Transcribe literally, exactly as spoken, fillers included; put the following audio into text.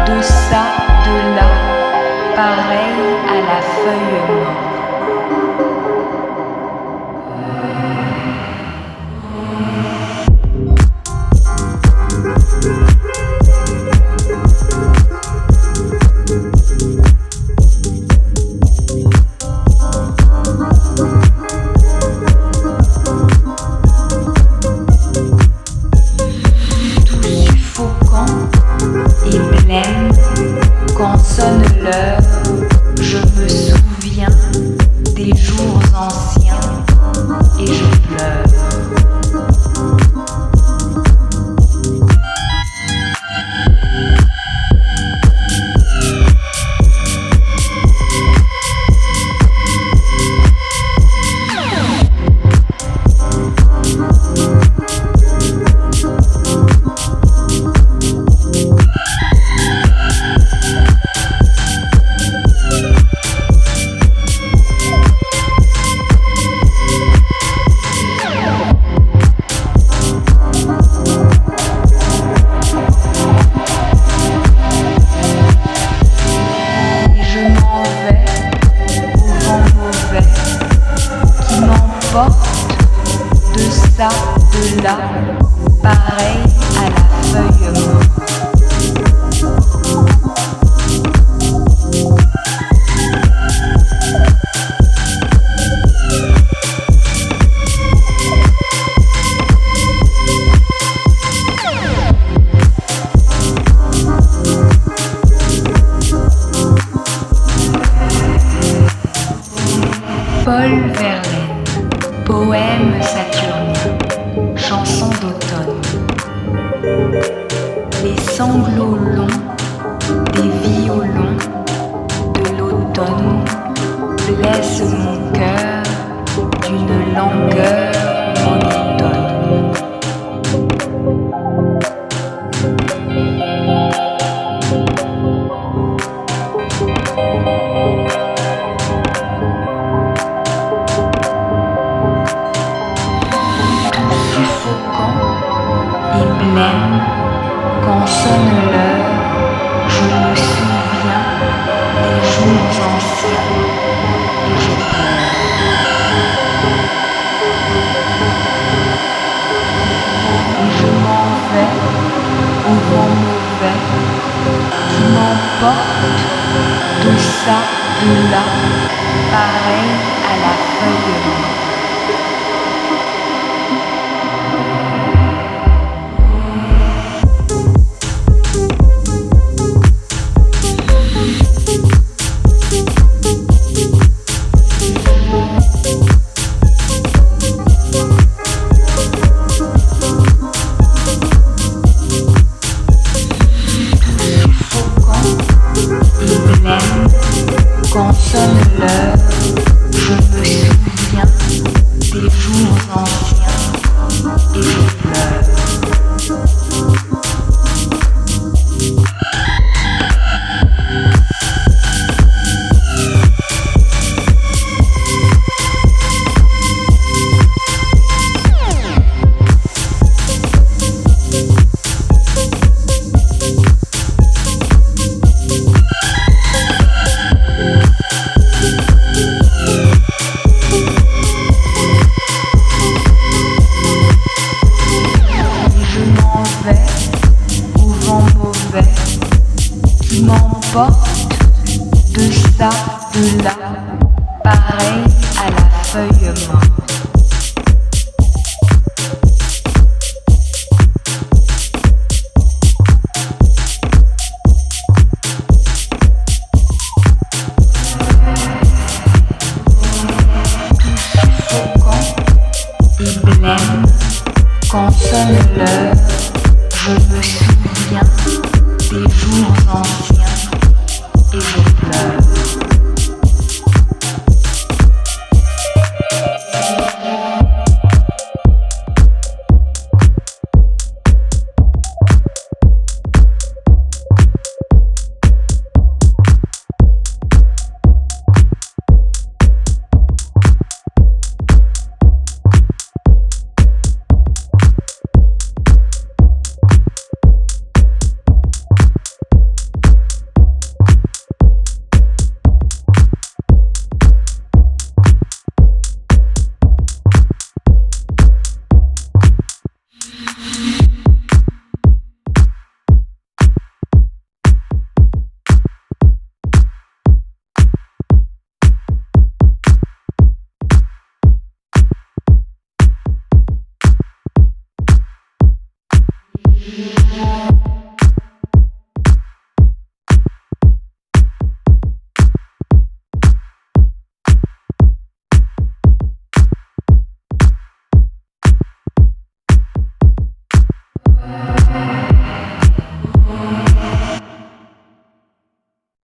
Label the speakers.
Speaker 1: de ça, de là, pareil à la feuille morte. Quand sonne l'heure, je me souviens des jours anciens et je pleure. De ça, de là, pareil à la feuille morte. Paul Verlaine, poème saturnien, chanson d'automne. Les sanglots longs des violons de l'automne blessent mon cœur d'une langueur monotone. Quand sonne l'heure, je me souviens des jours anciens et je pleure. Et je m'en vais au vent mauvais qui m'emporte de ça, de là, pareil à la feuille morte. Quand sonne l'heure, je me souviens des jours anciens et je pleure. Qui m'emporte de ça, de là, pareil à la feuille morte. Tout suffocant et blême, quand sonne l'heure, je me souviens des jours anciens.